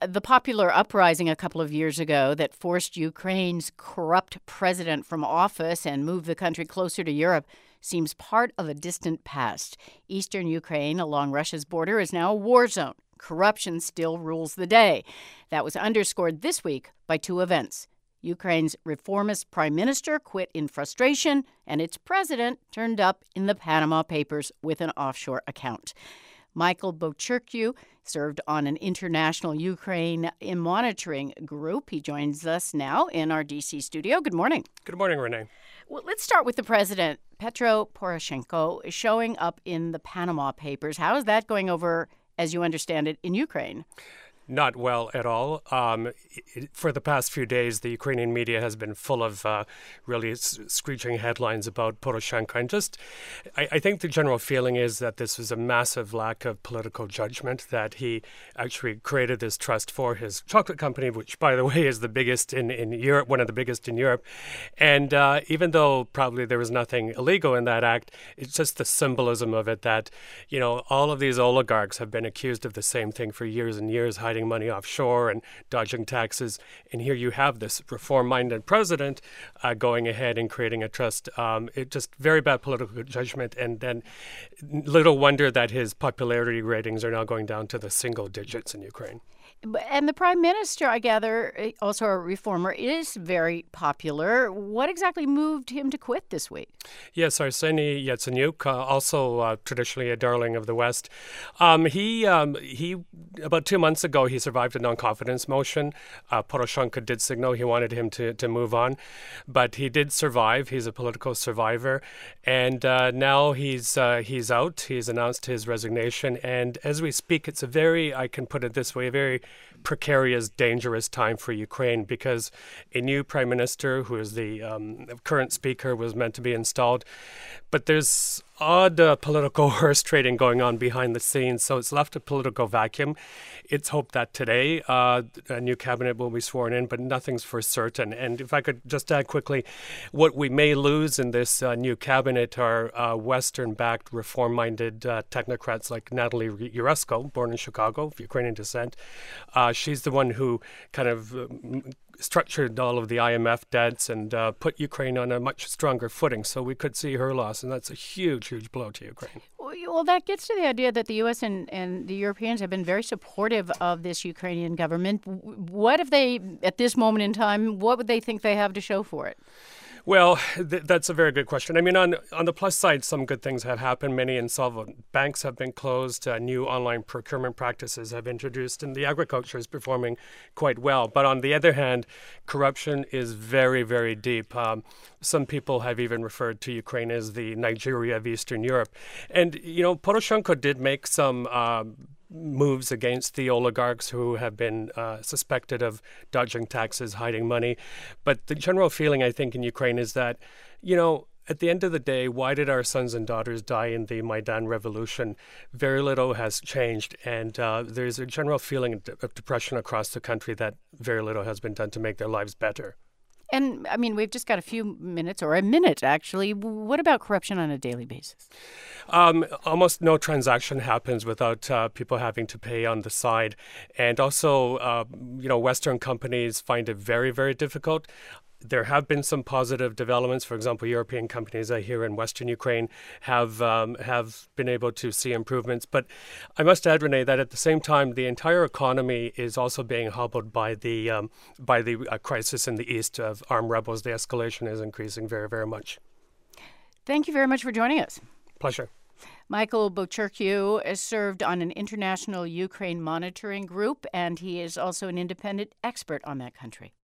the popular uprising a couple of years ago that forced Ukraine's corrupt president from office and moved the country closer to Europe seems part of a distant past. Eastern Ukraine, along Russia's border, is now a war zone. Corruption still rules the day. That was underscored this week by two events. Ukraine's reformist prime minister quit in frustration, and its president turned up in the Panama Papers with an offshore account. Michael Bochurkiw served on an international Ukraine monitoring group. He joins us now in our D.C. studio. Good morning. Good morning, Renee. Well, let's start with the president. Petro Poroshenko is showing up in the Panama Papers. How is that going over, as you understand it, in Ukraine? Not well at all. For the past few days, the Ukrainian media has been full of really screeching headlines about Poroshenko. And I think the general feeling is that this was a massive lack of political judgment, that he actually created this trust for his chocolate company, which, by the way, is the biggest in Europe, one of the biggest in Europe. And even though probably there was nothing illegal in that act, it's just the symbolism of it that, you know, all of these oligarchs have been accused of the same thing for years and years, hiding money offshore and dodging taxes. And here you have this reform-minded president going ahead and creating a trust. It just very bad political judgment. And then little wonder that his popularity ratings are now going down to the single digits in Ukraine. And the prime minister, I gather, also a reformer, is very popular. What exactly moved him to quit this week? Yes, Arseny Yatsenyuk, also traditionally a darling of the West. He about 2 months ago, he survived a non-confidence motion. Poroshenko did signal he wanted him to move on, but he did survive. He's a political survivor, and now he's out. He's announced his resignation, and as we speak, it's I can put it this way, a very precarious, dangerous time for Ukraine, because a new prime minister, who is the current speaker, was meant to be installed. But there's odd political horse trading going on behind the scenes, so it's left a political vacuum. It's hoped that today a new cabinet will be sworn in, but nothing's for certain. And if I could just add quickly, what we may lose in this new cabinet are Western-backed, reform-minded technocrats like Natalie Yaresko, born in Chicago, of Ukrainian descent. She's the one who kind of structured all of the IMF debts and put Ukraine on a much stronger footing. So we could see her loss, and that's a huge, huge blow to Ukraine. Well, that gets to the idea that the U.S. and the Europeans have been very supportive of this Ukrainian government. What if they, at this moment in time, what would they think they have to show for it? Well, that's a very good question. I mean, on the plus side, some good things have happened. Many insolvent banks have been closed. New online procurement practices have been introduced, and the agriculture is performing quite well. But on the other hand, corruption is very, very deep. Some people have even referred to Ukraine as the Nigeria of Eastern Europe. And, you know, Poroshenko did make some moves against the oligarchs who have been suspected of dodging taxes, hiding money. But the general feeling, I think, in Ukraine is that, you know, at the end of the day, why did our sons and daughters die in the Maidan revolution? Very little has changed, and there's a general feeling of depression across the country that very little has been done to make their lives better. And, I mean, we've just got a few minutes, or a minute, actually. What about corruption on a daily basis? Almost no transaction happens without people having to pay on the side. And also, you know, Western companies find it very, very difficult. There have been some positive developments. For example, European companies here in Western Ukraine have been able to see improvements. But I must add, Renee, that at the same time, the entire economy is also being hobbled by the crisis in the east of armed rebels. The escalation is increasing very, very much. Thank you very much for joining us. Pleasure. Michael Bochurkiw served on an international Ukraine monitoring group, and he is also an independent expert on that country.